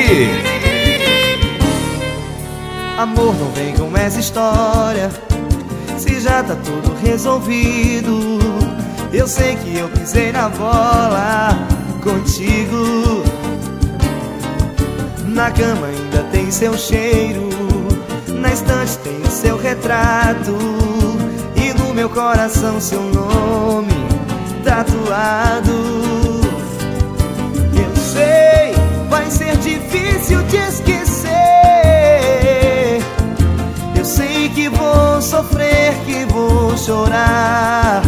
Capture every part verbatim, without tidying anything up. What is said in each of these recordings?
Amor, não vem com essa história, se já tá tudo resolvido. Eu sei que eu pisei na bola contigo. Na cama ainda tem seu cheiro, na estante tem o seu retrato, e no meu coração seu nome tatuado. Eu sei, vai ser difícil te esquecer. Eu sei que vou sofrer, que vou chorar,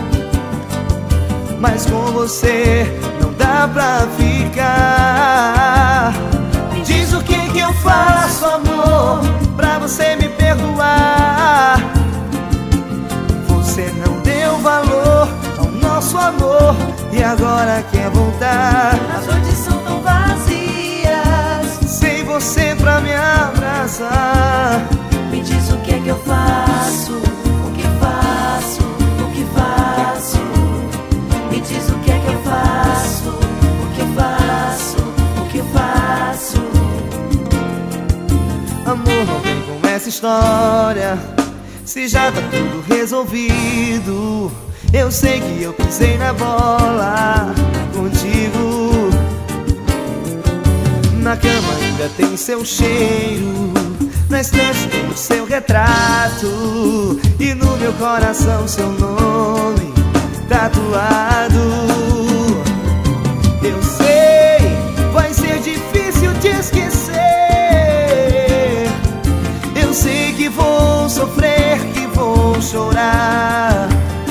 mas com você não dá pra ficar. Me diz o que que eu faço, amor, pra você me perdoar. Você não deu valor ao nosso amor e agora quer voltar. As noites são tão vazias sem você pra me abraçar. Me diz o que é que eu faço, o que faço, o que faço. Me diz o que é que eu faço, o que faço, o que faço. Amor, não vem com essa história, se já tá tudo resolvido. Eu sei que eu pisei na bola contigo. Na cama ainda tem seu cheiro, na estante tem o seu retrato, e no meu coração seu nome tatuado. Eu sei, vai ser difícil te esquecer. Eu sei que vou sofrer, que vou chorar,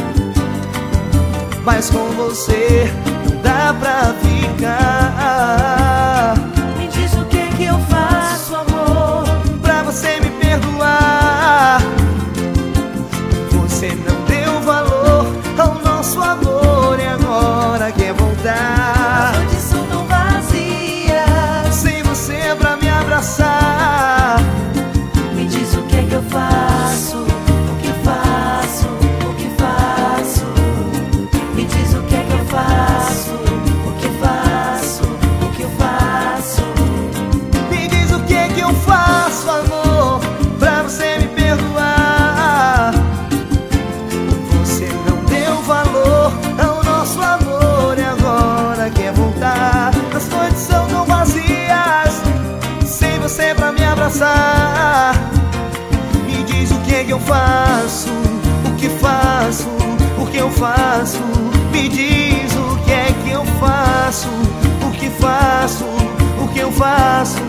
mas com você não dá pra ficar. Me diz o que que eu faço, amor, pra você me perdoar. Você não deu valor ao nosso amor e agora quer voltar. as noites são tão vazias sem você pra me abraçar. Me diz o que é que eu faço, o que faço, o que faço. Me diz o que é que eu faço, o que faço, o que eu faço. Me diz o que é que eu faço, amor, pra você me perdoar. Você não deu valor ao nosso amor e agora quer voltar. As noites são tão vazias sem você pra me abraçar. Me diz o que é que eu faço, o que faço, o que eu faço. Me diz o que é que eu faço, o que faço, o que eu faço.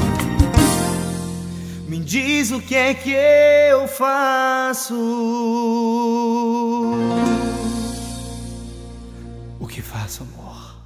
Me diz o que é que eu faço, o que faço, amor.